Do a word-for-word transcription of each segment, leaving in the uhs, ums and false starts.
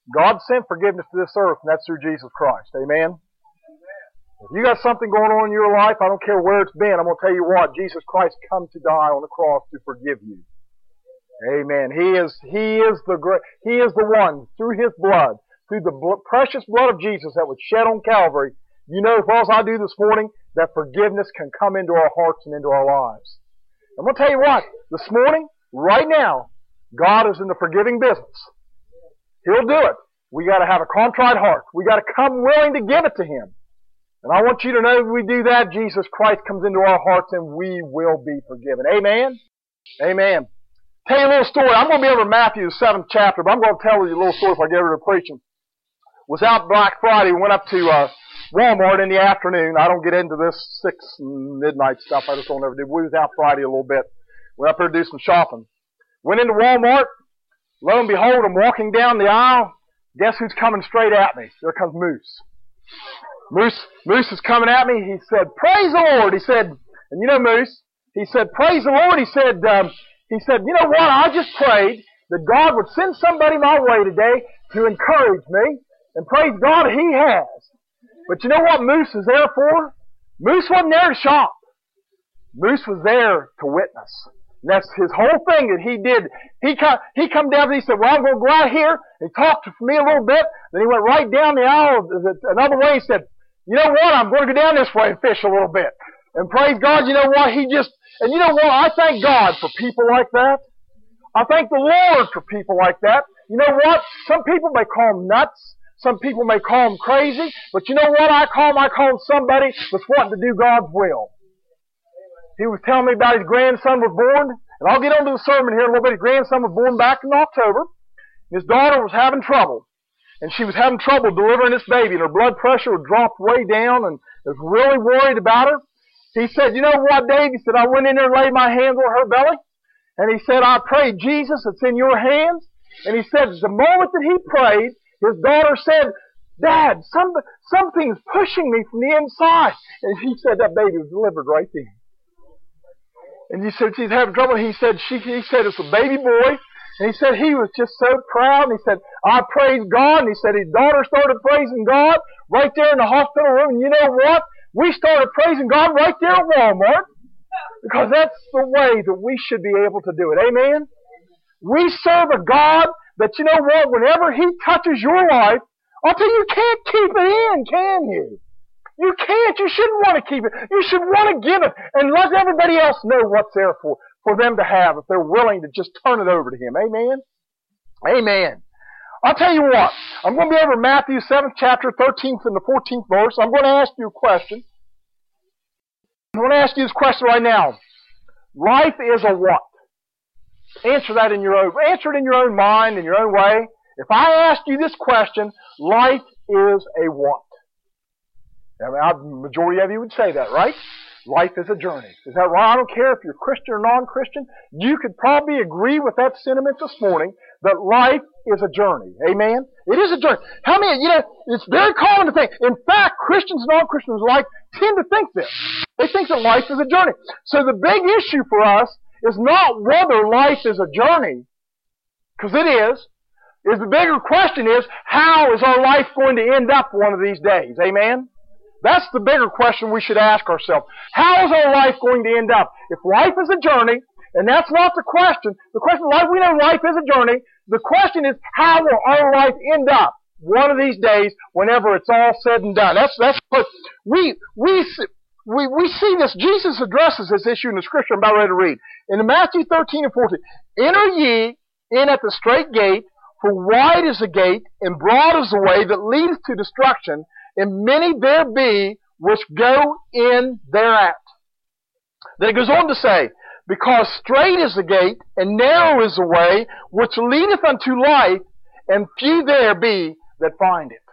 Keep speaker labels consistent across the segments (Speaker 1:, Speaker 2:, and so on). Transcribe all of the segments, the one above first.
Speaker 1: God sent forgiveness to this earth, and that's through Jesus Christ. Amen? If you got something going on in your life, I don't care where it's been, I'm going to tell you what, Jesus Christ come to die on the cross to forgive you. Amen. He is, He is the great, He is the one, through His blood, through the blood, precious blood of Jesus that was shed on Calvary, you know as well as I do this morning, that forgiveness can come into our hearts and into our lives. I'm going to tell you what, this morning, right now, God is in the forgiving business. He'll do it. We got to have a contrite heart. We got to come willing to give it to Him. And I want you to know if we do that, Jesus Christ comes into our hearts and we will be forgiven. Amen? Amen. Tell you a little story. I'm going to be over Matthew, the seventh chapter, but I'm going to tell you a little story if I get over to preaching. Was out Black Friday, went up to uh, Walmart in the afternoon. I don't get into this six midnight stuff. I just don't ever do. We was out Friday a little bit. Went up there to do some shopping. Went into Walmart. Lo and behold, I'm walking down the aisle. Guess who's coming straight at me? There comes Moose. Moose, Moose is coming at me. He said, "Praise the Lord." He said, and you know Moose. He said, "Praise the Lord." He said, um, he said, "You know what? I just prayed that God would send somebody my way today to encourage me. And praise God, He has." But you know what Moose is there for? Moose wasn't there to shop. Moose was there to witness. And that's his whole thing that he did. He come, he come down and he said, "Well, I'm going to go out here." He talked to me a little bit. Then he went right down the aisle another way. He said, "You know what? I'm going to go down this way and fish a little bit." And praise God, you know what? He just, and you know what? I thank God for people like that. I thank the Lord for people like that. You know what? Some people may call them nuts. Some people may call them crazy. But you know what I call them? I call them somebody that's wanting to do God's will. He was telling me about his grandson was born, and I'll get on to the sermon here in a little bit. His grandson was born back in October. His daughter was having trouble, and she was having trouble delivering this baby, and her blood pressure had dropped way down, and was really worried about her. He said, "You know what, Dave?" He said, "I went in there and laid my hands on her belly, and he said, I prayed, Jesus, it's in your hands." And he said, the moment that he prayed, his daughter said, "Dad, some, something's pushing me from the inside." And he said that baby was delivered right then. And he said she's having trouble. He said she. He said it's a baby boy. And he said he was just so proud. And he said, "I praised God." And he said his daughter started praising God right there in the hospital room. And you know what? We started praising God right there at Walmart. Because that's the way that we should be able to do it. Amen? We serve a God that, you know what? Whenever He touches your life, I'll tell you, you can't keep it in, can you? You can't. You shouldn't want to keep it. You should want to give it and let everybody else know what's there for, for them to have if they're willing to just turn it over to Him. Amen? Amen. I'll tell you what. I'm going to be over Matthew seventh chapter, thirteenth and the fourteenth verse. I'm going to ask you a question. I'm going to ask you this question right now. Life is a what? Answer that in your own, answer it in your own mind, in your own way. If I ask you this question, life is a what? Now, the majority of you would say that, right? Life is a journey. Is that right? I don't care if you're Christian or non-Christian. You could probably agree with that sentiment this morning that life is a journey. Amen? It is a journey. How many, you know, it's very common to think. In fact, Christians and non-Christians alike tend to think this. They think that life is a journey. So the big issue for us is not whether life is a journey, because it is. Is the bigger question is, how is our life going to end up one of these days? Amen? That's the bigger question we should ask ourselves. How is our life going to end up? If life is a journey, and that's not the question. The question, like we know life is a journey, the question is, how will our life end up one of these days whenever it's all said and done? That's, that's what we, we, we, we see this. Jesus addresses this issue in the scripture I'm about ready to read. In Matthew thirteen and fourteen, "Enter ye in at the strait gate, for wide is the gate, and broad is the way that leadeth to destruction, and many there be which go in thereat." Then it goes on to say, "Because strait is the gate, and narrow is the way, which leadeth unto life, and few there be that find it."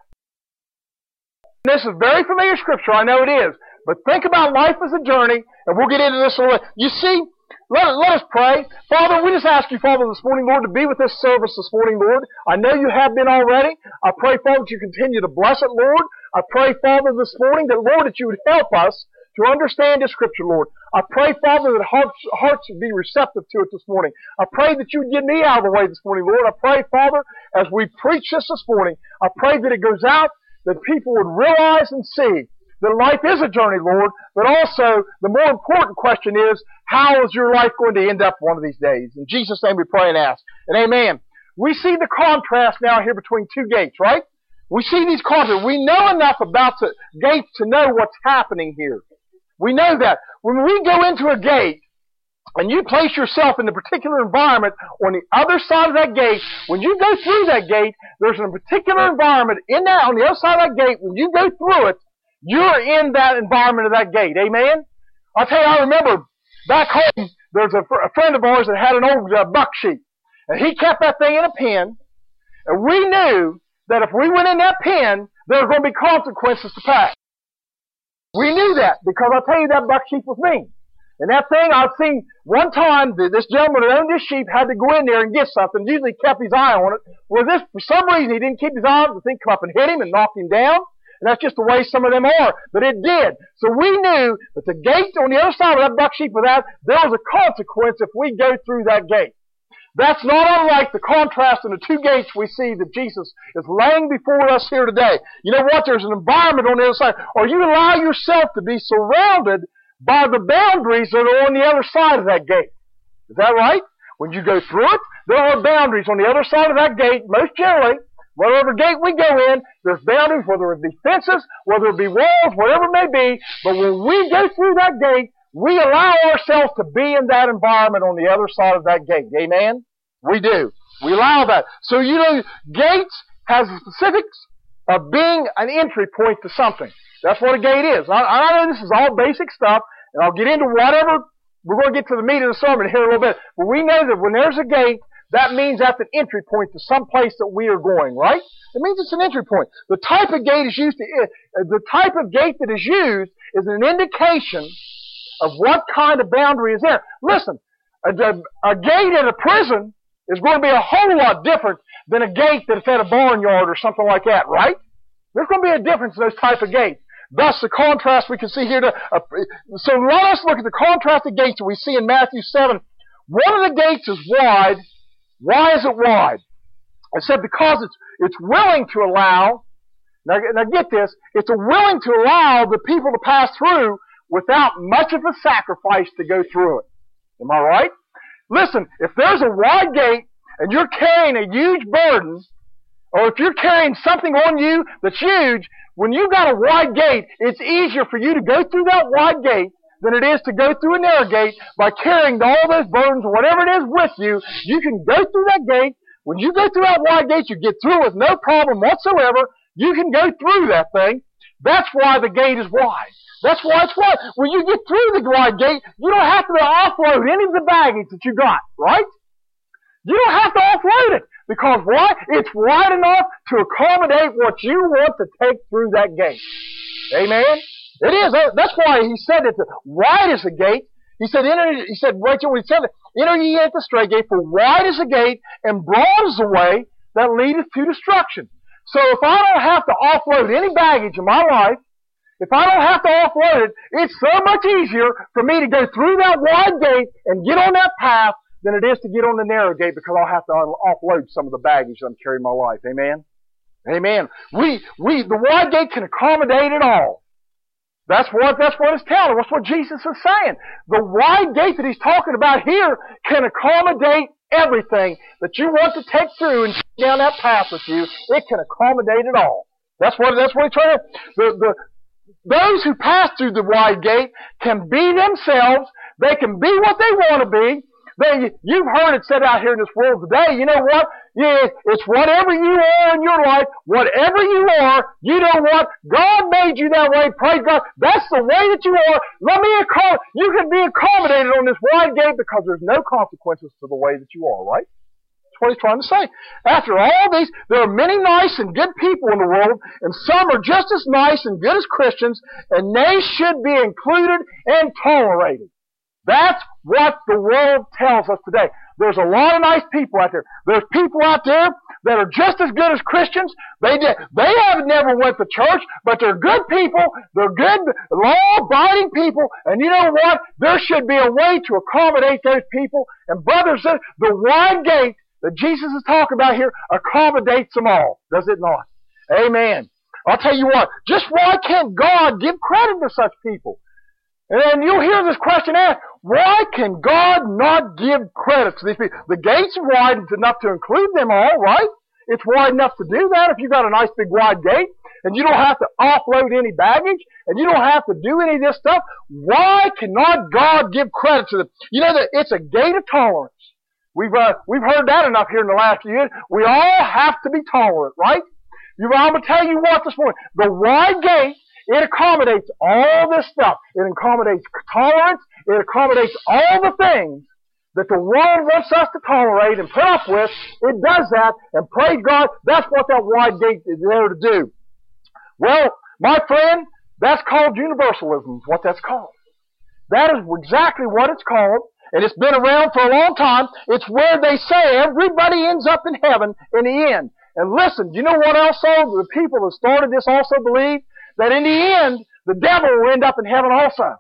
Speaker 1: This is very familiar scripture, I know it is. But think about life as a journey, and we'll get into this a little bit. You see, let, let us pray. Father, we just ask you, Father, this morning, Lord, to be with this service this morning, Lord. I know you have been already. I pray, Father, that you continue to bless it, Lord. I pray, Father, this morning that, Lord, that you would help us to understand this Scripture, Lord. I pray, Father, that hearts, hearts would be receptive to it this morning. I pray that you would get me out of the way this morning, Lord. I pray, Father, as we preach this this morning, I pray that it goes out, that people would realize and see that life is a journey, Lord, but also the more important question is, how is your life going to end up one of these days? In Jesus' name we pray and ask. And amen. We see the contrast now here between two gates, right? We see these contrasts. We know enough about the gates to know what's happening here. We know that. When we go into a gate, and you place yourself in a particular environment on the other side of that gate, when you go through that gate, there's a particular environment in that, on the other side of that gate, when you go through it, you're in that environment of that gate. Amen? I'll tell you, I remember back home, there's a, a friend of ours that had an old uh, buck sheep. And he kept that thing in a pen. And we knew that if we went in that pen, there were going to be consequences to pay. We knew that because I'll tell you that buck sheep was mean. And that thing, I've seen one time that this gentleman that owned this sheep had to go in there and get something. Usually he kept his eye on it. Well, this, for some reason, he didn't keep his eye on it. The thing come up and hit him and knocked him down. And that's just the way some of them are. But it did. So we knew that the gate on the other side of that buck sheep of that, there was a consequence if we go through that gate. That's not unlike the contrast in the two gates we see that Jesus is laying before us here today. You know what? There's an environment on the other side. Or you allow yourself to be surrounded by the boundaries that are on the other side of that gate. Is that right? When you go through it, there are boundaries on the other side of that gate, most generally. Whatever gate we go in, there's boundaries, whether it be fences, whether it be walls, whatever it may be. But when we go through that gate, we allow ourselves to be in that environment on the other side of that gate. Amen? We do. We allow that. So, you know, gates has the specifics of being an entry point to something. That's what a gate is. I, I know this is all basic stuff, and I'll get into whatever. We're going to get to the meat of the sermon here in a little bit. But we know that when there's a gate, that means that's an entry point to some place that we are going, right? It means it's an entry point. The type of gate is used to, the type of gate that is used is an indication of what kind of boundary is there. Listen, a, a gate at a prison is going to be a whole lot different than a gate that's at a barnyard or something like that, right? There's going to be a difference in those type of gates. Thus, the contrast we can see here. To, uh, so let us look at the contrasted gates that we see in Matthew seven. One of the gates is wide. Why is it wide? I said because it's it's willing to allow. Now, now get this. It's willing to allow the people to pass through without much of a sacrifice to go through it. Am I right? Listen, if there's a wide gate and you're carrying a huge burden, or if you're carrying something on you that's huge, when you've got a wide gate, it's easier for you to go through that wide gate than it is to go through a narrow gate by carrying all those burdens or whatever it is with you. You can go through that gate. When you go through that wide gate, you get through with no problem whatsoever. You can go through that thing. That's why the gate is wide. That's why it's wide. When you get through the wide gate, you don't have to offload any of the baggage that you got, right? You don't have to offload it. Because why? It's wide enough to accommodate what you want to take through that gate. Amen? It is. That's why he said it. Wide is the gate. He said, enter, he said, Rachel, when he said, enter ye at the straight gate, for wide is the gate, and broad is the way that leadeth to destruction. So if I don't have to offload any baggage in my life, if I don't have to offload it, it's so much easier for me to go through that wide gate and get on that path than it is to get on the narrow gate because I'll have to offload some of the baggage I'm carrying in my life. Amen? Amen. We, we, the wide gate can accommodate it all. That's what, that's what it's telling. That's what Jesus is saying. The wide gate that he's talking about here can accommodate everything that you want to take through and down that path with you. It can accommodate it all. That's what, that's what he's trying to, the, the, those who pass through the wide gate can be themselves. They can be what they want to be. They, you've heard it said out here in this world today, you know what? Yeah, it's whatever you are in your life, whatever you are, you know what? God made you that way, praise God. That's the way that you are. Let me accom- you can be accommodated on this wide gate because there's no consequences to the way that you are, right? That's what he's trying to say. After all these, there are many nice and good people in the world, and some are just as nice and good as Christians, and they should be included and tolerated. That's what the world tells us today. There's a lot of nice people out there. There's people out there that are just as good as Christians. They did, they haven't never went to church, but they're good people. They're good, law-abiding people. And you know what? There should be a way to accommodate those people. And brothers, the wide gate that Jesus is talking about here accommodates them all. Does it not? Amen. I'll tell you what, just why can't God give credit to such people? And then you'll hear this question asked, why can God not give credit to these people? The gate's wide enough to include them all, right? It's wide enough to do that if you've got a nice big wide gate, and you don't have to offload any baggage, and you don't have to do any of this stuff. Why cannot God give credit to them? You know that it's a gate of tolerance. We've uh, we've heard that enough here in the last few years. We all have to be tolerant, right? You, I'm going to tell you what this morning. The wide gate, it accommodates all this stuff. It accommodates tolerance. It accommodates all the things that the world wants us to tolerate and put up with. It does that, and praise God, that's what that wide gate is there to do. Well, my friend, that's called universalism, is what that's called. That is exactly what it's called, and it's been around for a long time. It's where they say everybody ends up in heaven in the end. And listen, do you know what else? The people that started this also believe that in the end, the devil will end up in heaven also.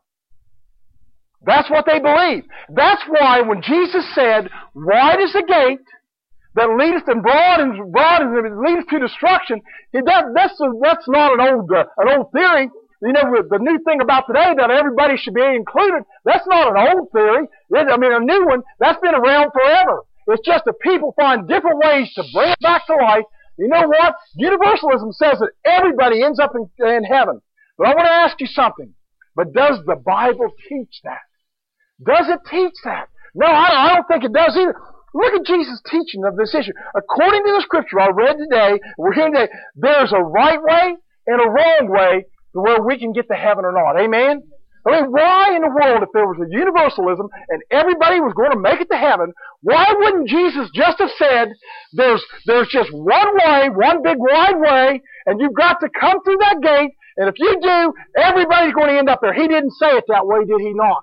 Speaker 1: That's what they believe. That's why when Jesus said, wide is the gate that leadeth and broad and broad and leadeth to destruction, that, that's, that's not an old, uh, an old theory. You know, the new thing about today that everybody should be included, that's not an old theory. I mean, a new one, that's been around forever. It's just that people find different ways to bring it back to life. You know what? Universalism says that everybody ends up in, in heaven. But I want to ask you something. But does the Bible teach that? Does it teach that? No, I don't, I don't think it does either. Look at Jesus' teaching of this issue. According to the scripture I read today, we're hearing today, there's a right way and a wrong way to where we can get to heaven or not. Amen? I mean, why in the world, if there was a universalism and everybody was going to make it to heaven, why wouldn't Jesus just have said, there's, there's just one way, one big wide way, and you've got to come through that gate, and if you do, everybody's going to end up there. He didn't say it that way, did he not?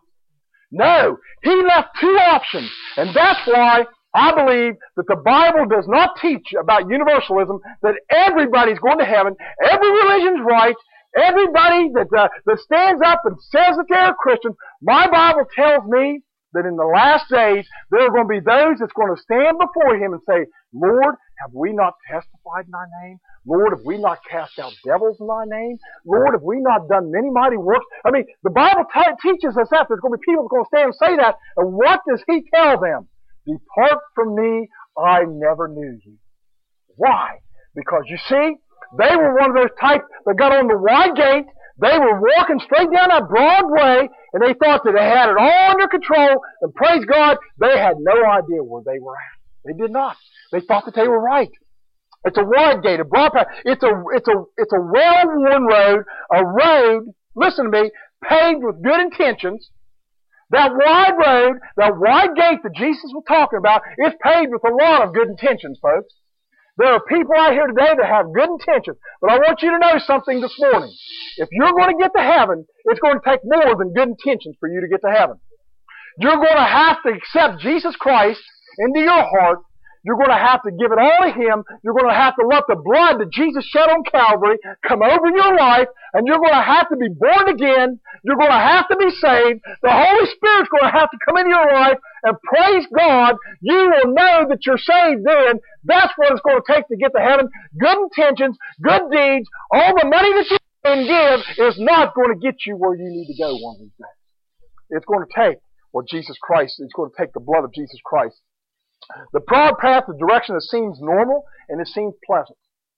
Speaker 1: No. He left two options, and that's why I believe that the Bible does not teach about universalism, that everybody's going to heaven, every religion's right, everybody that, uh, that stands up and says that they're a Christian. My Bible tells me that in the last days, there are going to be those that's going to stand before Him and say, Lord, have we not testified in Thy name? Lord, have we not cast out devils in Thy name? Lord, have we not done many mighty works? I mean, the Bible t- teaches us that. There's going to be people that are going to stand and say that. And what does He tell them? Depart from me, I never knew you. Why? Because you see, they were one of those types that got on the wide gate. They were walking straight down that broad way, and they thought that they had it all under control. And praise God, they had no idea where they were at. They did not. They thought that they were right. It's a wide gate, a broad path. It's a, it's a, it's a well-worn road, a road, listen to me, paved with good intentions. That wide road, that wide gate that Jesus was talking about, is paved with a lot of good intentions, folks. There are people out here today that have good intentions. But I want you to know something this morning. If you're going to get to heaven, it's going to take more than good intentions for you to get to heaven. You're going to have to accept Jesus Christ into your heart. You're going to have to give it all to Him. You're going to have to let the blood that Jesus shed on Calvary come over your life, and you're going to have to be born again. You're going to have to be saved. The Holy Spirit's going to have to come into your life, and praise God, you will know that you're saved then. That's what it's going to take to get to heaven. Good intentions, good deeds, all the money that you can give is not going to get you where you need to go one of these days. It's going to take what Jesus Christ, it's going to take the blood of Jesus Christ. The broad path of direction that seems normal and it seems pleasant.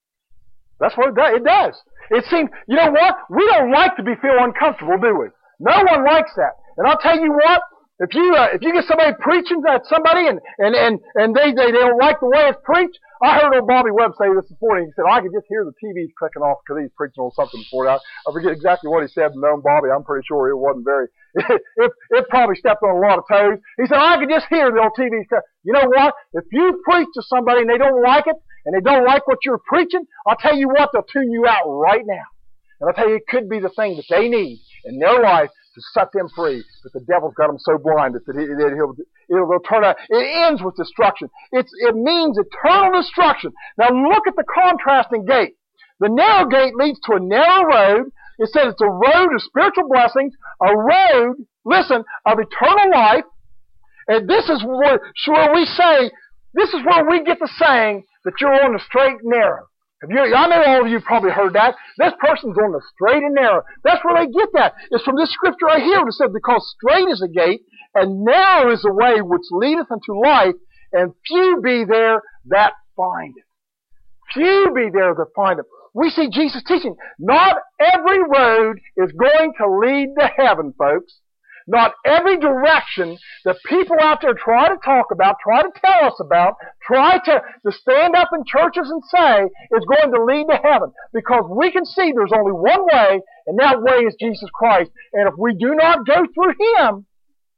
Speaker 1: That's what it does. It does. It seems, you know what? We don't like to be feel uncomfortable, do we? No one likes that. And I'll tell you what, if you, uh, if you get somebody preaching at somebody and, and, and, and they, they, they don't like the way it's preached, I heard old Bobby Webb say this this morning. He said, I could just hear the T Vs clicking off because he's preaching on something before that. I forget exactly what he said, but knowing Bobby, I'm pretty sure it wasn't very, it, it, it probably stepped on a lot of toes. He said, I could just hear the old T Vs. You know what? If you preach to somebody and they don't like it, and they don't like what you're preaching, I'll tell you what, they'll tune you out right now. And I'll tell you, it could be the thing that they need in their life to set them free. But the devil's got them so blinded that, he, that he'll, it'll turn out. It ends with destruction. It's, it means eternal destruction. Now look at the contrasting gate. The narrow gate leads to a narrow road. It says it's a road of spiritual blessings, a road, listen, of eternal life. And this is where, where we say, this is where we get the saying that you're on the straight and narrow. Have you, I know all of you probably heard that. This person's on the straight and narrow. That's where they get that. It's from this scripture right here. It says, because straight is the gate, and narrow is the way which leadeth unto life, and few be there that find it. Few be there that find it. We see Jesus teaching. Not every road is going to lead to heaven, folks. Not every direction that people out there try to talk about, try to tell us about, try to, to stand up in churches and say is going to lead to heaven. Because we can see there's only one way, and that way is Jesus Christ. And if we do not go through Him,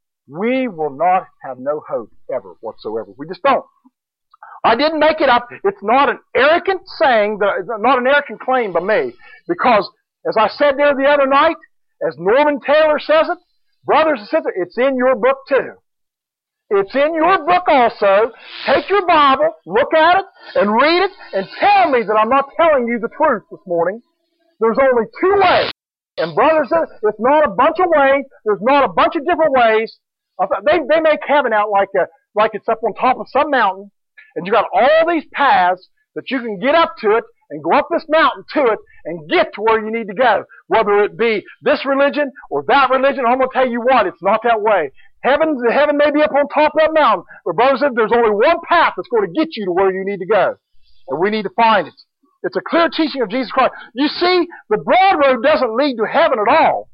Speaker 1: we will not have no hope ever whatsoever. We just don't. I didn't make it up. It's not an arrogant saying, it's not an arrogant claim by me. Because, as I said there the other night, as Norman Taylor says it, brothers and sisters, it's in your book too. It's in your book also. Take your Bible, look at it, and read it, and tell me that I'm not telling you the truth this morning. There's only two ways. And brothers and sisters, it's not a bunch of ways. There's not a bunch of different ways. They, they make heaven out like a, like it's up on top of some mountain, and you got all these paths that you can get up to it and go up this mountain to it and get to where you need to go. Whether it be this religion or that religion, I'm going to tell you what, it's not that way. Heaven, heaven may be up on top of that mountain, but brothers, there's only one path that's going to get you to where you need to go. And we need to find it. It's a clear teaching of Jesus Christ. You see, the broad road doesn't lead to heaven at all,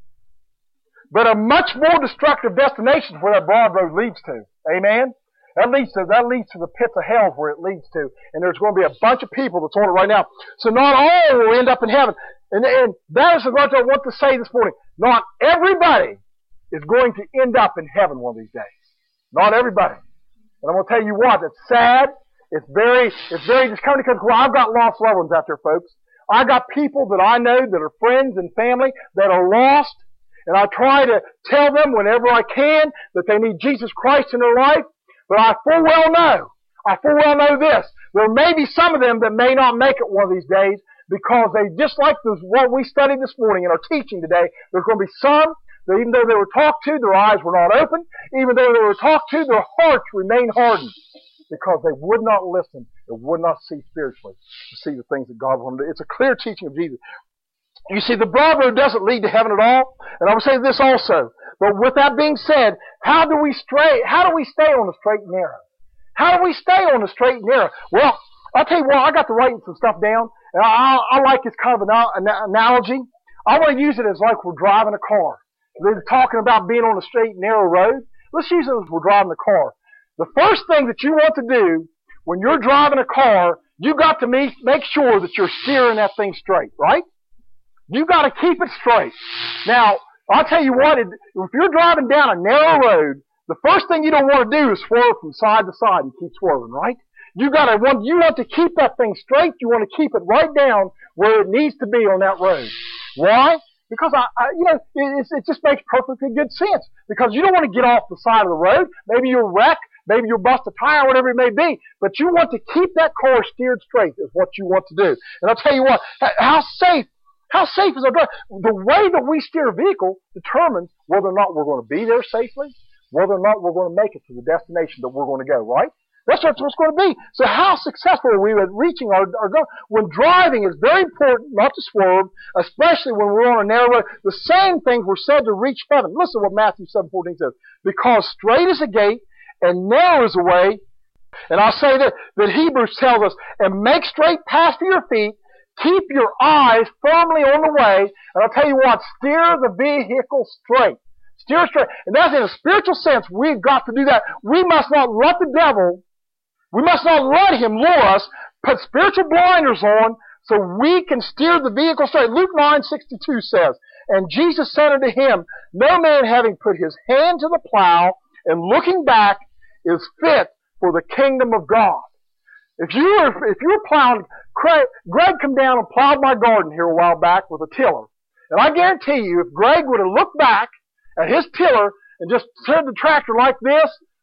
Speaker 1: but a much more destructive destination is where that broad road leads to. Amen? That leads to, that leads to the pits of hell where it leads to. And there's going to be a bunch of people that's on it right now. So not all will end up in heaven. And, and that is what I want to say this morning. Not everybody is going to end up in heaven one of these days. Not everybody. And I'm going to tell you what, it's sad. It's very, it's very discouraging because well, I've got lost loved ones out there, folks. I've got people that I know that are friends and family that are lost. And I try to tell them whenever I can that they need Jesus Christ in their life. But I full well know, I full well know this. There may be some of them that may not make it one of these days because they, just like this, what we studied this morning in our teaching today, there's going to be some that even though they were talked to, their eyes were not open. Even though they were talked to, their hearts remained hardened because they would not listen and would not see spiritually to see the things that God wanted to do. It's a clear teaching of Jesus. You see, the broad road doesn't lead to heaven at all. And I will say this also. But with that being said, how do we stray, how do we stay on the straight and narrow? How do we stay on the straight and narrow? Well, I'll tell you what, I got to writing some stuff down, and I, I like this kind of an analogy. I want to use it as like we're driving a car. They're talking about being on a straight and narrow road. Let's use it as we're driving a car. The first thing that you want to do when you're driving a car, you got to make, make sure that you're steering that thing straight, right? You got to keep it straight. Now, I'll tell you what, if you're driving down a narrow road, the first thing you don't want to do is swerve from side to side and keep swerving, right? You gotta want, you want to keep that thing straight, you want to keep it right down where it needs to be on that road. Why? Because I, I you know, it, it just makes perfectly good sense. Because you don't want to get off the side of the road. Maybe you'll wreck, maybe you'll bust a tire, whatever it may be. But you want to keep that car steered straight is what you want to do. And I'll tell you what, how safe How safe is our drive? The way that we steer a vehicle determines whether or not we're going to be there safely, whether or not we're going to make it to the destination that we're going to go, right? That's what it's going to be. So how successful are we at reaching our, our goal? When driving, it's very important not to swerve, especially when we're on a narrow road. The same things were said to reach heaven. Listen to what Matthew seven fourteen says. Because straight is the gate and narrow is the way. And I'll say that, that Hebrews tells us, and make straight paths for your feet. Keep your eyes firmly on the way, and I'll tell you what, steer the vehicle straight. Steer straight. And that's in a spiritual sense, we've got to do that. We must not let the devil, we must not let him lure us, put spiritual blinders on so we can steer the vehicle straight. Luke nine sixty-two says, and Jesus said unto him, no man having put his hand to the plow and looking back is fit for the kingdom of God. If you were, if you were plowing, Greg, Greg come down and plowed my garden here a while back with a tiller. And I guarantee you, if Greg would have looked back at his tiller and just turned the tractor like this,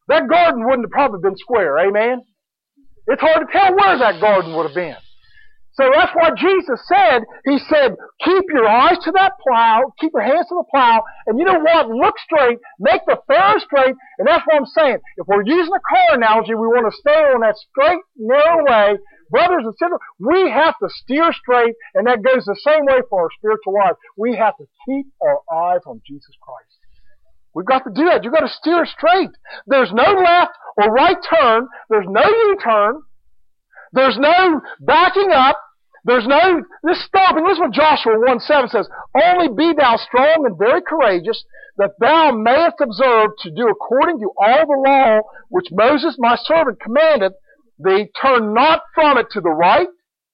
Speaker 1: that garden wouldn't have probably been square. Amen? It's hard to tell where that garden would have been. So that's why Jesus said, He said, keep your eyes to that plow, keep your hands to the plow, and you know what? Look straight, make the furrow straight, and that's what I'm saying. If we're using a car analogy, we want to stay on that straight, narrow way. Brothers and sisters, we have to steer straight, and that goes the same way for our spiritual life. We have to keep our eyes on Jesus Christ. We've got to do that. You've got to steer straight. There's no left or right turn. There's no U-turn. There's no backing up. There's no this stopping. Listen what Joshua one seven says. Only be thou strong and very courageous, that thou mayest observe to do according to all the law which Moses my servant commanded thee. Turn not from it to the right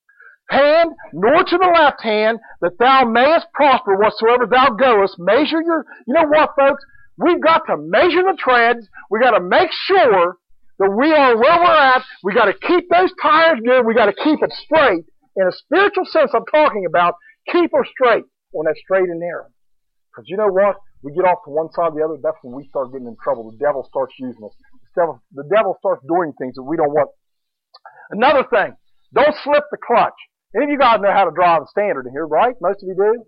Speaker 1: hand, nor to the left hand, that thou mayest prosper whatsoever thou goest. Measure your, you know what, folks? We've got to measure the treads. We've got to make sure that we are where we're at. We've got to keep those tires good. We've got to keep it straight. In a spiritual sense I'm talking about, keep her straight on that straight and narrow. Because you know what? We get off to one side or the other, that's when we start getting in trouble. The devil starts using us. The devil, the devil starts doing things that we don't want. Another thing, don't slip the clutch. Any of you guys know how to drive a standard in here, right? Most of you do.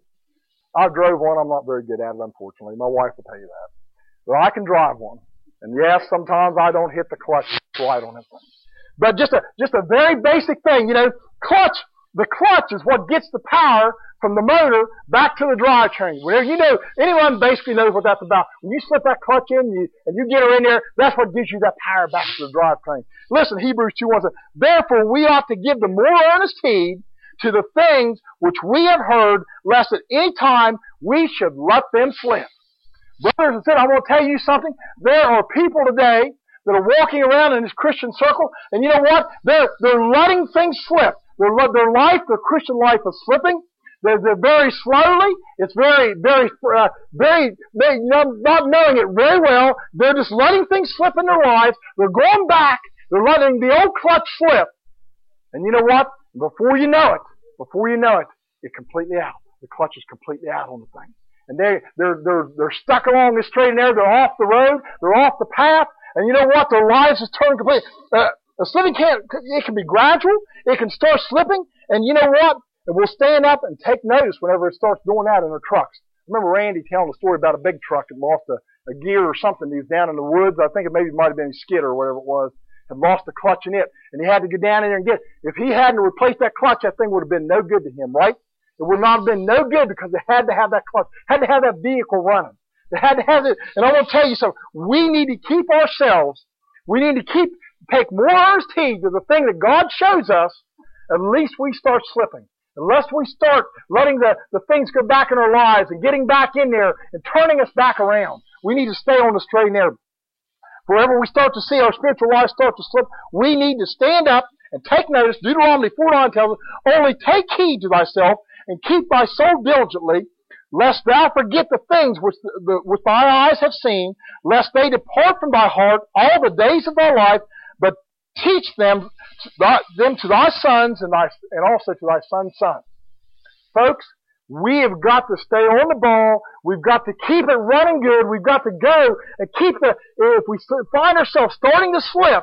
Speaker 1: I drove one. I'm not very good at it, unfortunately. My wife will tell you that. But I can drive one. And yes, sometimes I don't hit the clutch right on it. But just a, just a very basic thing, you know, clutch, the clutch is what gets the power from the motor back to the drivetrain. Where you know, anyone basically knows what that's about. When you slip that clutch in you, and you get her in there, that's what gives you that power back to the drivetrain. Listen, Hebrews two one says, therefore we ought to give the more earnest heed to the things which we have heard, lest at any time we should let them slip. Brothers and sisters, I want to tell you something. There are people today that are walking around in this Christian circle, and you know what? They're, they're letting things slip. Their, their life, their Christian life is slipping. They're, they're very slowly. It's very, very, uh, very, they, you know, not knowing it very well. They're just letting things slip in their lives. They're going back. They're letting the old clutch slip. And you know what? Before you know it, before you know it, it's completely out. The clutch is completely out on the thing. And they, they're, they're, they're stuck along the straight and narrow. They're off the road. They're off the path. And you know what? Their lives is turned completely. Uh, the slipping can't, it can be gradual. It can start slipping. And you know what? And we'll stand up and take notice whenever it starts doing that in our trucks. I remember Randy telling a story about a big truck that lost a, a gear or something. He was down in the woods. I think it maybe might have been a skid or whatever it was. Had lost the clutch in it. And he had to go down in there and get it. If he hadn't replaced that clutch, that thing would have been no good to him, right? It would not have been no good because they had to have that clutch, had to have that vehicle running. They had to have it. And I want to tell you something. We need to keep ourselves, we need to keep, take more earnest heed to the thing that God shows us, at least we start slipping. Unless we start letting the, the things go back in our lives and getting back in there and turning us back around. We need to stay on the straight and narrow. Wherever we start to see our spiritual life start to slip, we need to stand up and take notice. Deuteronomy four nine tells us, only take heed to thyself and keep thy soul diligently, lest thou forget the things which, the, which thy eyes have seen, lest they depart from thy heart all the days of thy life, but teach them, them to thy sons and, thy, and also to thy sons' sons. Folks, we have got to stay on the ball. We've got to keep it running good. We've got to go and keep the, if we find ourselves starting to slip,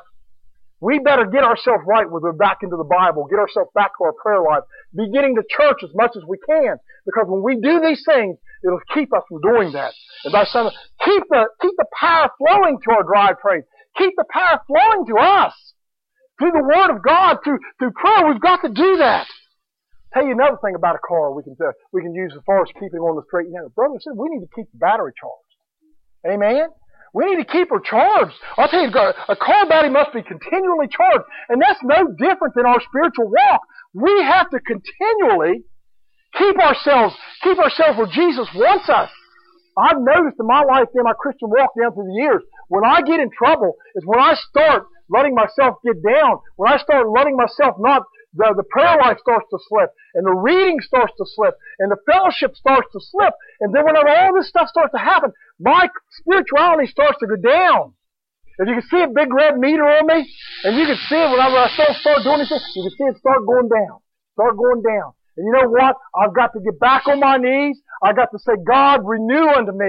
Speaker 1: we better get ourselves right with it back into the Bible, get ourselves back to our prayer life, be getting to church as much as we can. Because when we do these things, it'll keep us from doing that. And by some, keep the, keep the power flowing to our drivetrain. Keep the power flowing to us. Through the Word of God, through, through prayer, we've got to do that. Tell you another thing about a car we can, uh, we can use as far as keeping on the straight and narrow. Brother said we need to keep the battery charged. Amen? We need to keep her charged. I'll tell you, a car battery must be continually charged. And that's no different than our spiritual walk. We have to continually keep ourselves, keep ourselves where Jesus wants us. I've noticed in my life, in my Christian walk down through the years, when I get in trouble is when I start letting myself get down. When I start letting myself not, the, the prayer life starts to slip, and the reading starts to slip, and the fellowship starts to slip, and then whenever all this stuff starts to happen, my spirituality starts to go down. If you can see a big red meter on me, and you can see it whenever I start, start doing this, you can see it start going down. Start going down. And you know what? I've got to get back on my knees. I've got to say, God, renew unto me.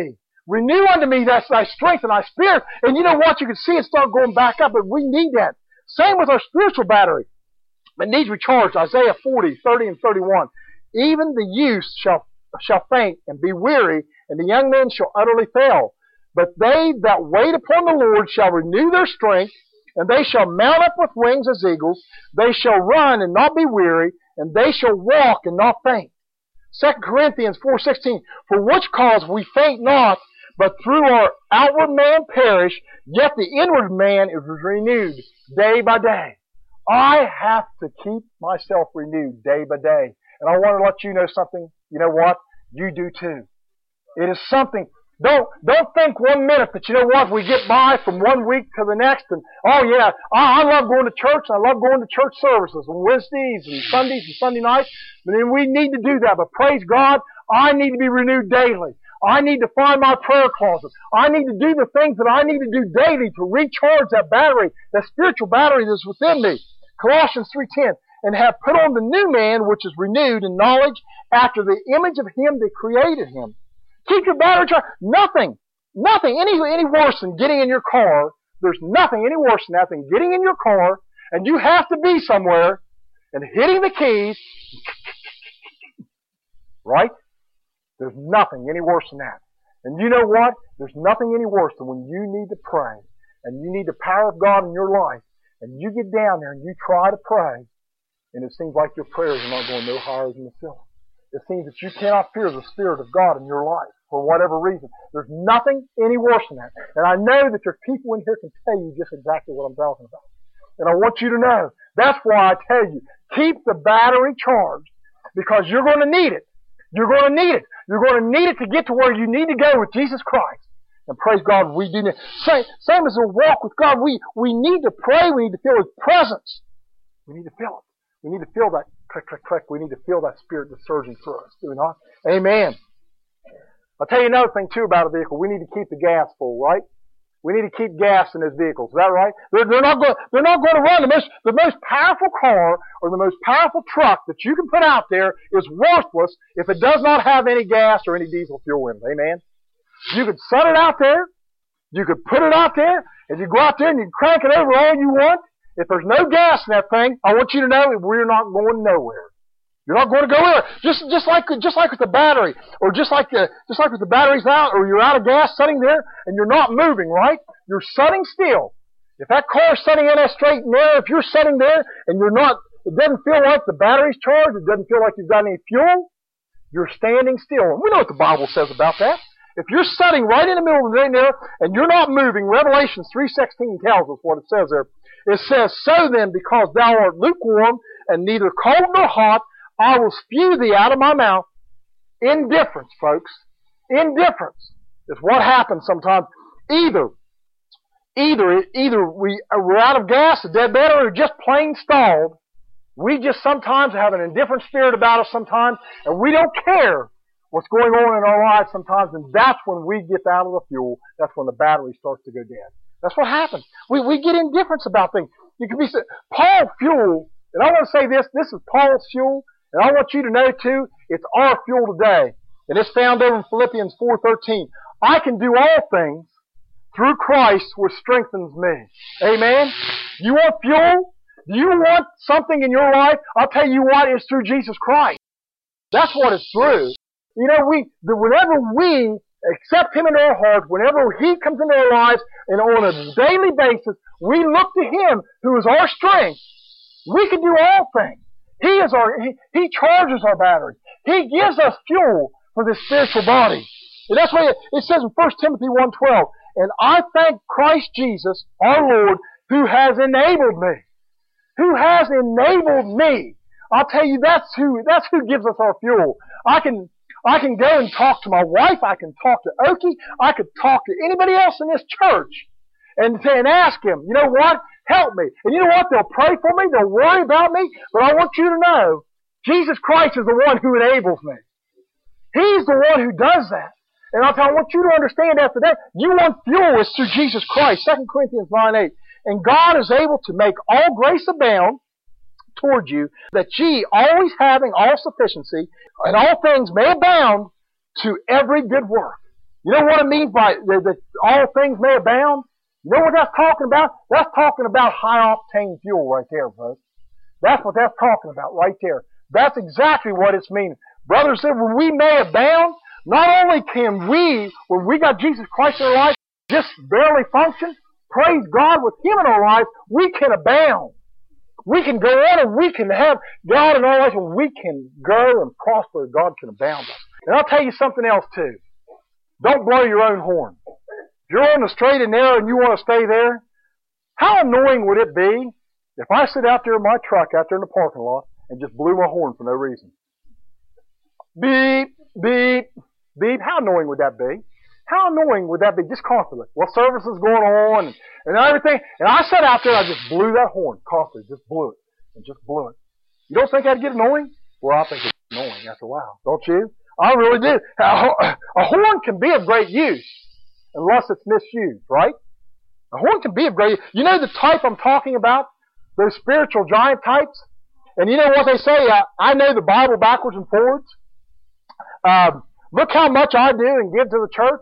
Speaker 1: Renew unto me thy, thy strength and thy spirit. And you know what? You can see it start going back up, but we need that. Same with our spiritual battery. It needs recharged. Isaiah forty, thirty, and thirty-one. Even the youth shall, shall faint and be weary, and the young men shall utterly fail. But they that wait upon the Lord shall renew their strength, and they shall mount up with wings as eagles. They shall run and not be weary, and they shall walk and not faint. Second Corinthians four sixteen. For which cause we faint not, but through our outward man perish, yet the inward man is renewed day by day. I have to keep myself renewed day by day. And I want to let you know something. You know what? You do too. It is something. Don't, don't think one minute that, you know what, we get by from one week to the next and, oh yeah, I, I love going to church and I love going to church services on Wednesdays and Sundays and Sunday nights. But then we need to do that. But praise God, I need to be renewed daily. I need to find my prayer closet. I need to do the things that I need to do daily to recharge that battery, that spiritual battery that's within me. Colossians three ten. And have put on the new man which is renewed in knowledge after the image of him that created him. Keep your battery charged. Nothing, nothing any, any worse than getting in your car. There's nothing any worse than that than getting in your car and you have to be somewhere and hitting the keys. Right? There's nothing any worse than that. And you know what? There's nothing any worse than when you need to pray and you need the power of God in your life and you get down there and you try to pray and it seems like your prayers are not going no higher than the ceiling. It seems that you cannot fear the Spirit of God in your life for whatever reason. There's nothing any worse than that. And I know that there's people in here can tell you just exactly what I'm talking about. And I want you to know, that's why I tell you, keep the battery charged because you're going to need it. You're going to need it. You're going to need it to get to where you need to go with Jesus Christ. And praise God, we do need it. Same, same as a walk with God. We, we need to pray. We need to feel His presence. We need to feel it. We need to feel that click, click, click. We need to feel that Spirit that's surging through us. Do we not? Amen. I'll tell you another thing too about a vehicle. We need to keep the gas full, right? We need to keep gas in those vehicles. Is that right? They're, they're not going. They're not going to run. The most, the most powerful car or the most powerful truck that you can put out there is worthless if it does not have any gas or any diesel fuel in it. Amen. You could set it out there. You could put it out there, and you go out there and you crank it over all you want. If there's no gas in that thing, I want you to know we're not going nowhere. You're not going to go anywhere. Just, just like, just like with the battery, or just like the, just like with the battery's out, or you're out of gas sitting there, and you're not moving, right? You're sitting still. If that car's sitting in that straight and narrow, if you're sitting there and you're not, it doesn't feel like the battery's charged, it doesn't feel like you've got any fuel, you're standing still. And we know what the Bible says about that. If you're sitting right in the middle of the day there, and you're not moving, Revelation three sixteen tells us what it says there. It says, so then, because thou art lukewarm and neither cold nor hot, I will spew thee out of my mouth. Indifference, folks. Indifference is what happens sometimes. Either, either, either we, we're out of gas, a dead battery, or just plain stalled. We just sometimes have an indifferent spirit about us sometimes, and we don't care what's going on in our lives sometimes, and that's when we get out of the fuel. That's when the battery starts to go dead. That's what happens. We, we get indifference about things. You can be, Paul's fuel, and I want to say this, this is Paul's fuel, and I want you to know too, it's our fuel today. And it's found over in Philippians four thirteen. I can do all things through Christ which strengthens me. Amen? You want fuel? Do you want something in your life? I'll tell you what, it's through Jesus Christ. That's what it's through. You know, we, whenever we accept Him into our hearts, whenever He comes into our lives, and on a daily basis, we look to Him who is our strength. We can do all things. He is our, He, he charges our battery. He gives us fuel for this spiritual body. And that's why it, it says in First Timothy one twelve, and I thank Christ Jesus, our Lord, who has enabled me. Who has enabled me. I'll tell you, that's who, that's who gives us our fuel. I can, I can go and talk to my wife. I can talk to Okie. I could talk to anybody else in this church and, and ask him, you know what? Help me. And you know what? They'll pray for me. They'll worry about me. But I want you to know, Jesus Christ is the one who enables me. He's the one who does that. And I'll tell you, I want you to understand after that, you want fuel, it's through Jesus Christ. Second Corinthians nine eight. And God is able to make all grace abound toward you, that ye, always having all sufficiency, and all things may abound to every good work. You know what it means by that, that all things may abound? You know what that's talking about? That's talking about high octane fuel right there, folks. That's what that's talking about right there. That's exactly what it's meaning. Brothers said, when we may abound, not only can we, when we got Jesus Christ in our life, just barely function, praise God, with Him in our life, we can abound. We can go on and we can have God in our life, and we can go and prosper. God can abound us. And I'll tell you something else too. Don't blow your own horn. If you're on the straight and narrow and you want to stay there, how annoying would it be if I sit out there in my truck out there in the parking lot and just blew my horn for no reason? Beep, beep, beep. How annoying would that be? How annoying would that be just constantly? Well, service is going on and, and everything. And I sat out there and I just blew that horn constantly. Just blew it. And just blew it. You don't think that'd get annoying? Well, I think it's annoying after a while. Don't you? I really do. A, a horn can be of great use unless it's misused, right? A horn can be of great use. You know the type I'm talking about? Those spiritual giant types? And you know what they say? I, I know the Bible backwards and forwards. Um, look how much I do and give to the church.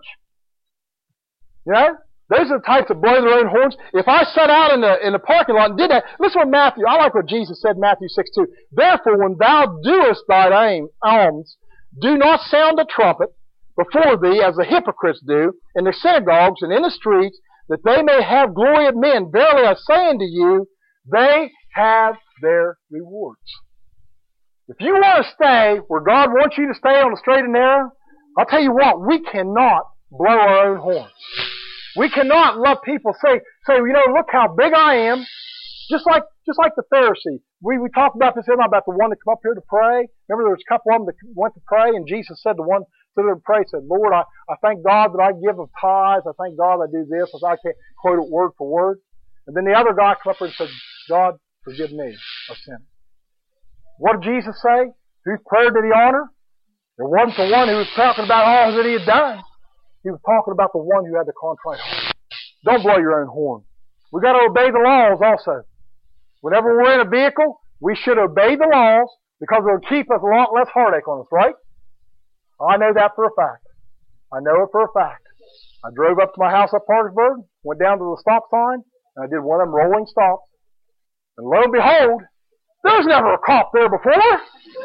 Speaker 1: You know? Those are the types that blow their own horns. If I sat out in the, in the parking lot and did that, listen what Matthew, I like what Jesus said in Matthew six two. Therefore, when thou doest thine alms, do not sound the trumpet before thee, as the hypocrites do, in the synagogues and in the streets, that they may have glory of men. Verily I say unto you, they have their rewards. If you want to stay where God wants you to stay on the straight and narrow, I'll tell you what, we cannot blow our own horns. We cannot let people say, say, you know, look how big I am. Just like, just like the Pharisee. We, we talked about this about the one that come up here to pray. Remember there was a couple of them that went to pray, and Jesus said the one stood there to pray, said, Lord, I, I thank God that I give of tithes. I thank God I do this. I can't quote it word for word. And then the other guy came up here and said, God, forgive me, a sinner. What did Jesus say? Whose prayer did he honor? It wasn't the one who was talking about all that he had done. He was talking about the one who had the contrite heart. Don't blow your own horn. We've got to obey the laws also. Whenever we're in a vehicle, we should obey the laws because it will keep us a lot less heartache on us, right? I know that for a fact. I know it for a fact. I drove up to my house at Parkersburg, went down to the stop sign, and I did one of them rolling stops. And lo and behold, there was never a cop there before.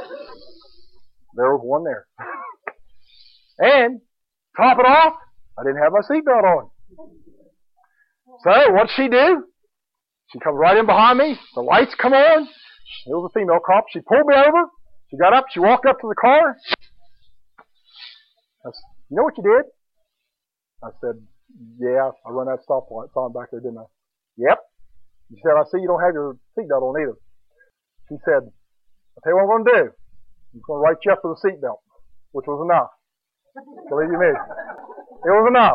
Speaker 1: There was one there. And, top it off, I didn't have my seatbelt on. So, what'd she do? She comes right in behind me. The lights come on. It was a female cop. She pulled me over. She got up. She walked up to the car. I said, you know what you did? I said, yeah, I run that stoplight sign back there, didn't I? Yep. She said, I see you don't have your seatbelt on either. She said, I'll tell you what I'm going to do. I'm just going to write you up for the seatbelt, which was enough. Believe you me. It was enough.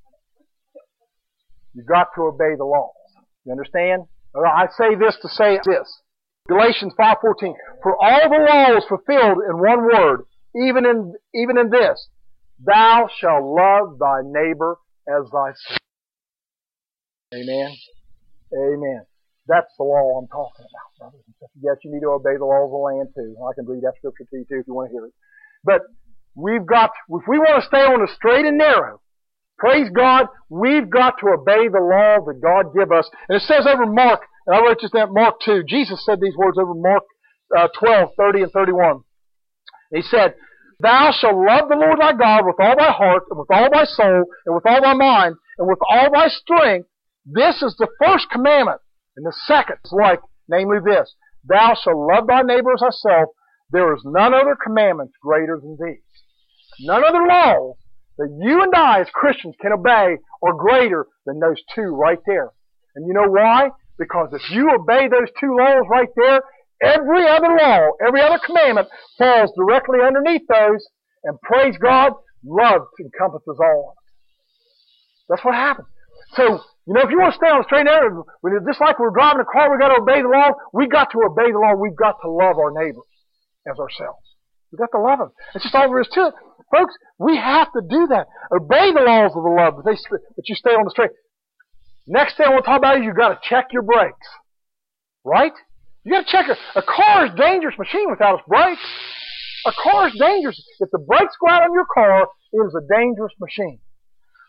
Speaker 1: You've got to obey the laws. You understand? I say this to say this. Galatians five fourteen. For all the law is fulfilled in one word, even in even in this, thou shalt love thy neighbor as thyself. Amen. Amen. That's the law I'm talking about, brothers and sisters. Yes, you need to obey the laws of the land too. I can read that scripture to you too if you want to hear it. But we've got, if we want to stay on the straight and narrow, praise God, we've got to obey the law that God give us. And it says over Mark, and I wrote this down, Mark two. Jesus said these words over Mark uh, twelve, thirty and thirty-one. He said, thou shalt love the Lord thy God with all thy heart, and with all thy soul, and with all thy mind, and with all thy strength. This is the first commandment. And the second is like, namely this, thou shalt love thy neighbor as thyself. There is none other commandment greater than these. None other laws that you and I as Christians can obey are greater than those two right there. And you know why? Because if you obey those two laws right there, every other law, every other commandment falls directly underneath those. And praise God, love encompasses all of it. That's what happens. So, you know, if you want to stay on the straight and narrow, just like we're driving a car, we've got to obey the law. We've got to obey the law. We've got to love our neighbors as ourselves. We've got to love them. It's just all there is to it. Folks, we have to do that. Obey the laws of the love that, they, that you stay on the straight. Next thing I want to talk about is you've got to check your brakes. Right? You got to check it. A car is a dangerous machine without its brakes. A car is dangerous. If the brakes go out on your car, it is a dangerous machine.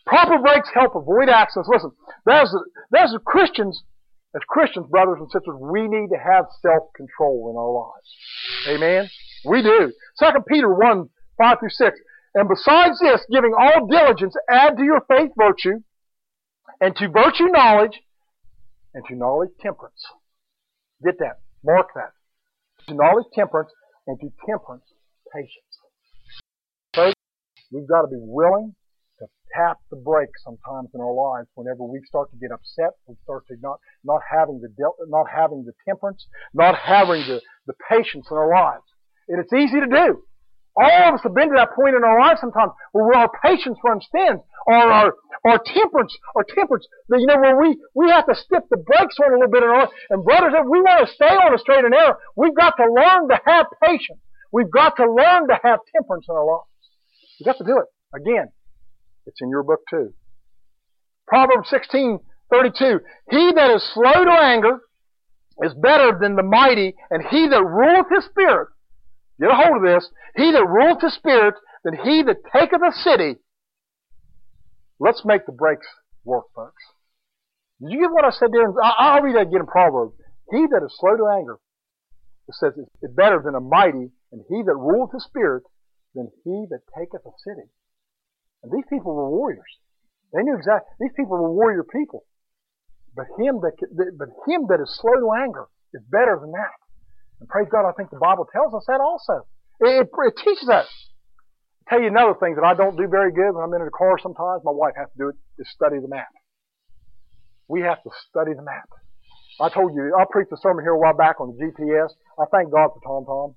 Speaker 1: Proper brakes help avoid accidents. Listen, there's there's Christians, as Christians, brothers and sisters, we need to have self-control in our lives. Amen? We do. Second Peter one, five through six. And besides this, giving all diligence, add to your faith virtue, and to virtue knowledge, and to knowledge temperance. Get that. Mark that. To knowledge temperance, and to temperance patience. Folks, we've got to be willing to tap the brakes sometimes in our lives whenever we start to get upset, we start to not, not having the not having the temperance, not having the, the patience in our lives. And it's easy to do. All of us have been to that point in our lives sometimes where our patience runs thin, or our, our temperance, our temperance, you know, where we, we have to step the brakes on a little bit in our life. And brothers, if we want to stay on a straight and narrow, we've got to learn to have patience. We've got to learn to have temperance in our lives. We've got to do it. Again, it's in your book too. Proverbs sixteen thirty-two. He that is slow to anger is better than the mighty, and he that ruleth his spirit, get a hold of this, he that ruleth his spirit than he that taketh a city. Let's make the brakes work, folks. Did you get what I said there? I'll read that again in Proverbs. He that is slow to anger, it says it's better than a mighty, and he that ruleth his spirit than he that taketh a city. And these people were warriors. They knew exactly. These people were warrior people. But him that but him that is slow to anger is better than that. And praise God, I think the Bible tells us that also. It, it, it teaches us. I'll tell you another thing that I don't do very good when I'm in a car sometimes. My wife has to do it, is study the map. We have to study the map. I told you, I preached a sermon here a while back on the G P S. I thank God for TomTom.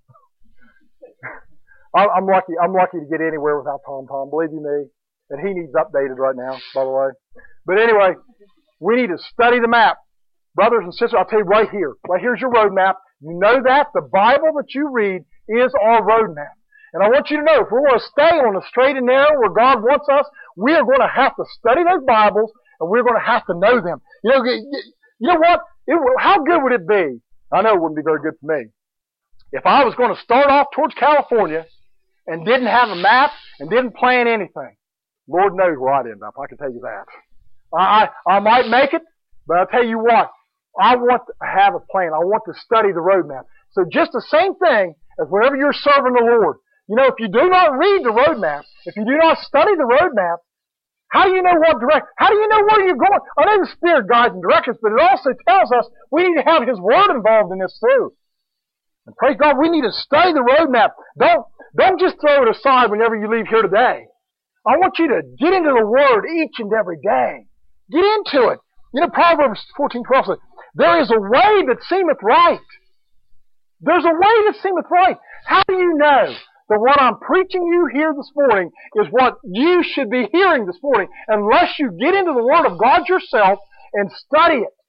Speaker 1: I'm lucky, I'm lucky to get anywhere without TomTom, believe you me. And he needs updated right now, by the way. But anyway, we need to study the map. Brothers and sisters, I'll tell you right here. Right here's your road map. You know that. The Bible that you read is our road map. And I want you to know, if we're going to stay on the straight and narrow where God wants us, we are going to have to study those Bibles, and we're going to have to know them. You know, you know what? It, how good would it be? I know it wouldn't be very good for me. If I was going to start off towards California and didn't have a map and didn't plan anything, Lord knows where I'd end up. I can tell you that. I, I might make it, but I'll tell you what. I want to have a plan. I want to study the roadmap. So just the same thing as whenever you're serving the Lord. You know, if you do not read the roadmap, if you do not study the roadmap, how do you know what direct? How do you know where you're going? I know the Spirit guides and directs us, but it also tells us we need to have His Word involved in this too. And praise God, we need to study the roadmap. Don't don't just throw it aside whenever you leave here today. I want you to get into the Word each and every day. Get into it. You know, Proverbs fourteen twelve says, there is a way that seemeth right. There's a way that seemeth right. How do you know that what I'm preaching you here this morning is what you should be hearing this morning unless you get into the Word of God yourself and study it?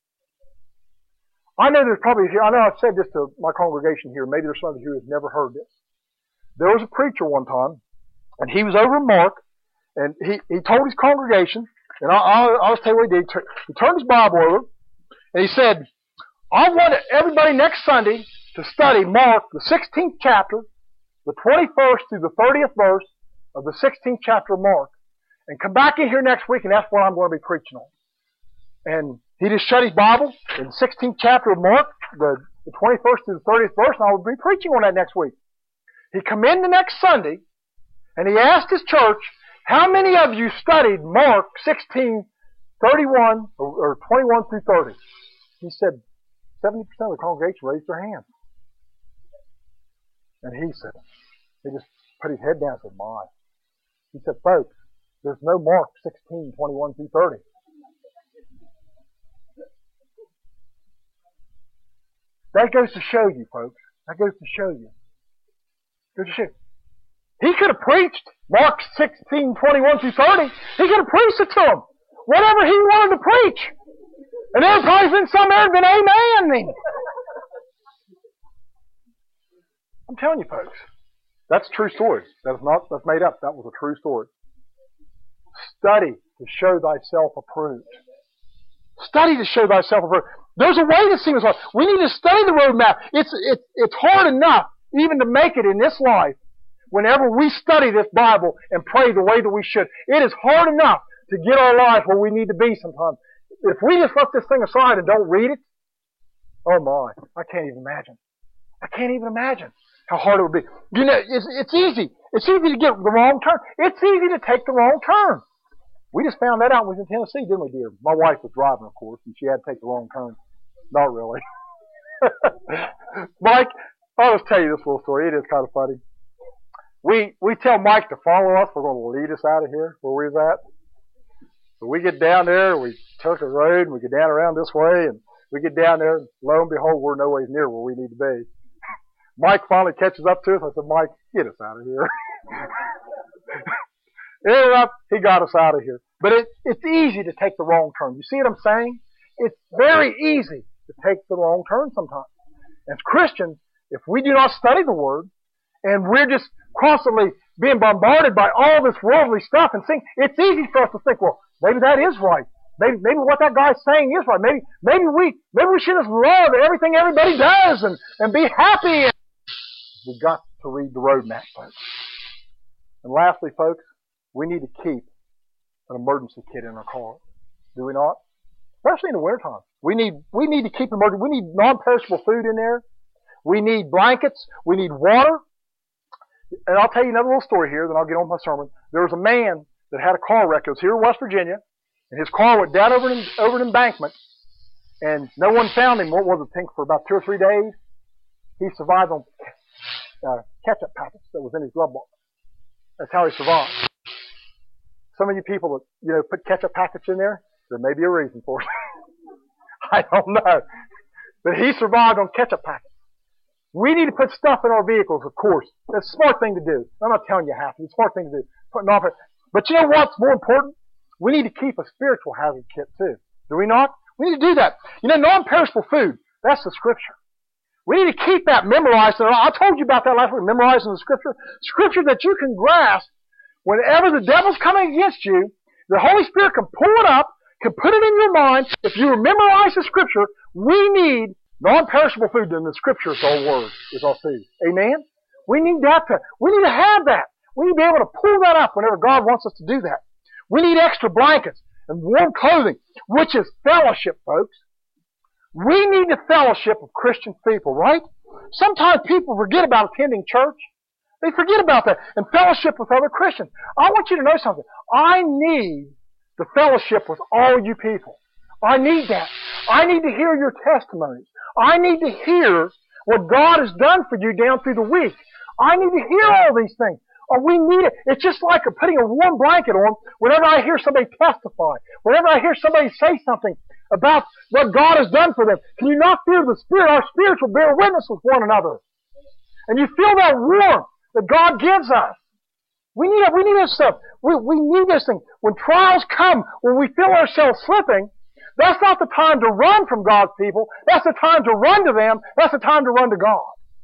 Speaker 1: I know there's probably, I know I've said this to my congregation here. Maybe there's some of you who have never heard this. There was a preacher one time, and he was over in Mark, and he, he told his congregation, and I'll, I'll, I'll tell you what he did. He turned his Bible over, and he said, I want everybody next Sunday to study Mark, the sixteenth chapter, the twenty-first through the thirtieth verse of the sixteenth chapter of Mark, and come back in here next week, and that's what I'm going to be preaching on. And he just shut his Bible in the sixteenth chapter of Mark, the, the twenty-first through the thirtieth verse, and I will be preaching on that next week. He come in the next Sunday, and he asked his church, how many of you studied Mark sixteen, thirty-one, or, or twenty-one through thirty? He said, seventy percent of the congregation raised their hand. And he said, he just put his head down and said, my. He said, folks, there's no Mark sixteen, twenty-one through thirty. That goes to show you, folks. That goes to show you. Goes to show you. He could have preached Mark sixteen, twenty-one through thirty. He could have preached it to them. Whatever he wanted to preach. And there probably been some there been amen. I'm telling you, folks. That's a true story. That is not, that's made up. That was a true story. Study to show thyself approved. Study to show thyself approved. There's a way to see this life. We need to study the roadmap. It's, it's, it's hard enough even to make it in this life whenever we study this Bible and pray the way that we should. It is hard enough to get our life where we need to be sometimes. If we just let this thing aside and don't read it, oh my, I can't even imagine. I can't even imagine how hard it would be. You know, it's, it's easy. It's easy to get the wrong turn. It's easy to take the wrong turn. We just found that out when we was in Tennessee, didn't we, dear? My wife was driving, of course, and she had to take the wrong turn. Not really. Mike, I'll just tell you this little story. It is kind of funny. We we tell Mike to follow us. We're going to lead us out of here where we was at. So we get down there. We took a road, and we get down around this way, and we get down there, and lo and behold, we're no ways near where we need to be. Mike finally catches up to us. I said, Mike, get us out of here. Ended up, he got us out of here. But it, it's easy to take the wrong turn. You see what I'm saying? It's very easy to take the wrong turn sometimes. As Christians, if we do not study the Word, and we're just constantly being bombarded by all this worldly stuff and think, it's easy for us to think, well, maybe that is right. Maybe, maybe what that guy's saying is right. Maybe, maybe we, maybe we should just love everything everybody does and, and be happy. We've got to read the roadmap, folks. And lastly, folks, we need to keep an emergency kit in our car. Do we not? Especially in the wintertime. We need, we need to keep an emergency. We need non-perishable food in there. We need blankets. We need water. And I'll tell you another little story here, then I'll get on with my sermon. There was a man that had a car wreck. It was here in West Virginia. And his car went down over an, over an embankment. And no one found him. What was it, think, for about two or three days? He survived on uh, ketchup packets that was in his glove box. That's how he survived. Some of you people that, you know, put ketchup packets in there, there may be a reason for it. I don't know. But he survived on ketchup packets. We need to put stuff in our vehicles, of course. That's a smart thing to do. I'm not telling you how to. It's a smart thing to do. Putting off it. But you know what's more important? We need to keep a spiritual hazard kit too. Do we not? We need to do that. You know, non-perishable food, that's the Scripture. We need to keep that memorized. I told you about that last week, memorizing the Scripture. Scripture that you can grasp whenever the devil's coming against you. The Holy Spirit can pull it up, can put it in your mind. If you memorize the Scripture, we need non-perishable food, and the Scripture is our word, is our food. Amen? We need that to, we need to have that. We need to be able to pull that up whenever God wants us to do that. We need extra blankets and warm clothing, which is fellowship, folks. We need the fellowship of Christian people, right? Sometimes people forget about attending church. They forget about that and fellowship with other Christians. I want you to know something. I need the fellowship with all you people. I need that. I need to hear your testimonies. I need to hear what God has done for you down through the week. I need to hear all these things. Oh, we need it. It's just like putting a warm blanket on whenever I hear somebody testify. Whenever I hear somebody say something about what God has done for them. Can you not feel the Spirit? Our spirits will bear witness with one another. And you feel that warmth that God gives us. We need it. We need this stuff. We, we need this thing. When trials come, when we feel ourselves slipping, that's not the time to run from God's people. That's the time to run to them. That's the time to run to God.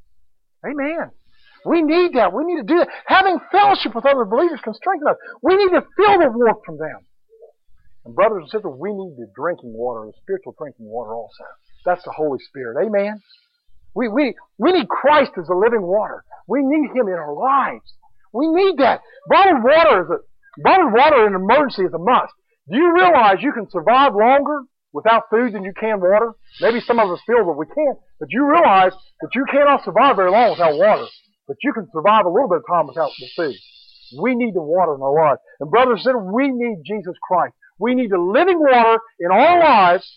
Speaker 1: Amen. We need that. We need to do that. Having fellowship with other believers can strengthen us. We need to feel the warmth from them. And brothers and sisters, we need the drinking water, the spiritual drinking water also. That's the Holy Spirit. Amen. We, we, we need Christ as the living water. We need Him in our lives. We need that. Bottled water is a, bottled water in an emergency is a must. Do you realize you can survive longer without food than you can water? Maybe some of us feel that we can't, but you realize that you cannot survive very long without water. But you can survive a little bit of time without the food. We need the water in our lives. And brothers and sisters, we need Jesus Christ. We need the living water in our lives.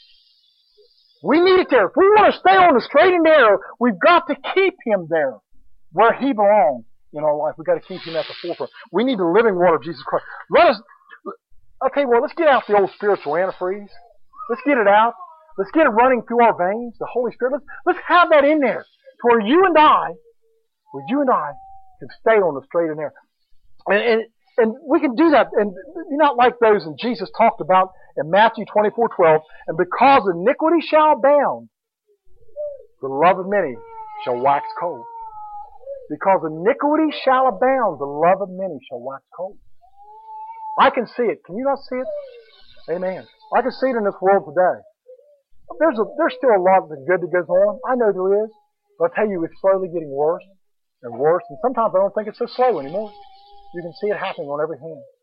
Speaker 1: We need it there. If we want to stay on the straight and narrow, we've got to keep Him there where He belongs in our life. We've got to keep Him at the forefront. We need the living water of Jesus Christ. Let us, I'll tell you what, let's get out the old spiritual antifreeze. Let's get it out. Let's get it running through our veins, the Holy Spirit. Let's, let's have that in there to where you and I where you and I can stay on the straight and narrow. And, and, and we can do that. And you're not like those that Jesus talked about in Matthew twenty-four twelve. And because iniquity shall abound, the love of many shall wax cold. Because iniquity shall abound, the love of many shall wax cold. I can see it. Can you not see it? Amen. I can see it in this world today. There's, a, there's still a lot of good that goes on. I know there is. But I tell you, it's slowly getting worse and worse. And sometimes I don't think it's so slow anymore. You can see it happening on every hand.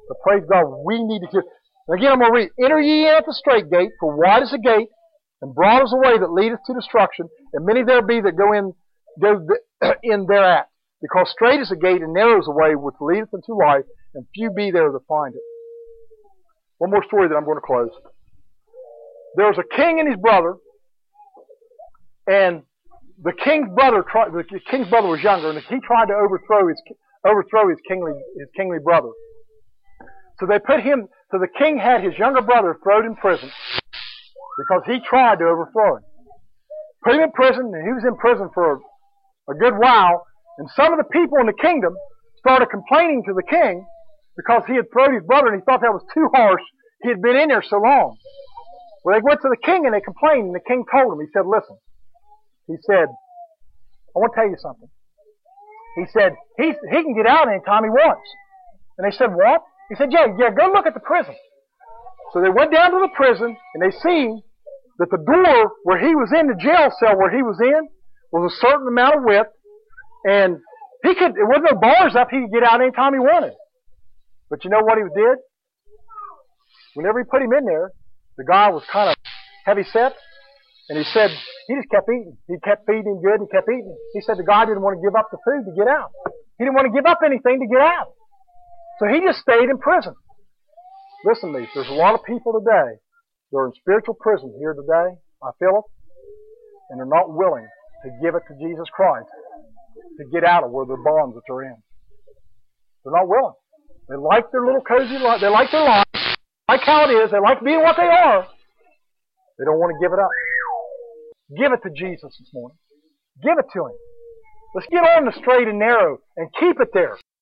Speaker 1: But praise God, we need to hear. Again, I'm going to read. Enter ye in at the straight gate, for wide is the gate, and broad is the way that leadeth to destruction, and many there be that go in, go in thereat. Because straight is the gate, and narrow is the way which leadeth unto life, and few be there that find it. One more story that I'm going to close. There was a king and his brother, and the king's brother tried, the king's brother was younger, and he tried to overthrow his overthrow his kingly his kingly brother. So they put him. So the king had his younger brother thrown in prison because he tried to overthrow him. Put him in prison, and he was in prison for a, a good while. And some of the people in the kingdom started complaining to the king because he had thrown his brother, and he thought that was too harsh. He had been in there so long. Well, they went to the king and they complained, and the king told them. He said, "Listen," he said, "I want to tell you something." He said, he, he can get out anytime he wants. And they said, "What?" He said, yeah, yeah, go look at the prison. So they went down to the prison, and they seen that the door where he was in, the jail cell where he was in, was a certain amount of width, and he could, there wasn't no bars up, he could get out anytime he wanted. But you know what he did? Whenever he put him in there, the guy was kind of heavy set, and he said, he just kept eating. He kept feeding him good, he kept eating. He said the guy didn't want to give up the food to get out. He didn't want to give up anything to get out. So he just stayed in prison. Listen to me, there's a lot of people today that are in spiritual prison here today, I feel it, and they're not willing to give it to Jesus Christ to get out of where the bonds that they're in. They're not willing. They like their little cozy life. They like their life. They like how it is. They like being what they are. They don't want to give it up. Give it to Jesus this morning. Give it to Him. Let's get on the straight and narrow and keep it there.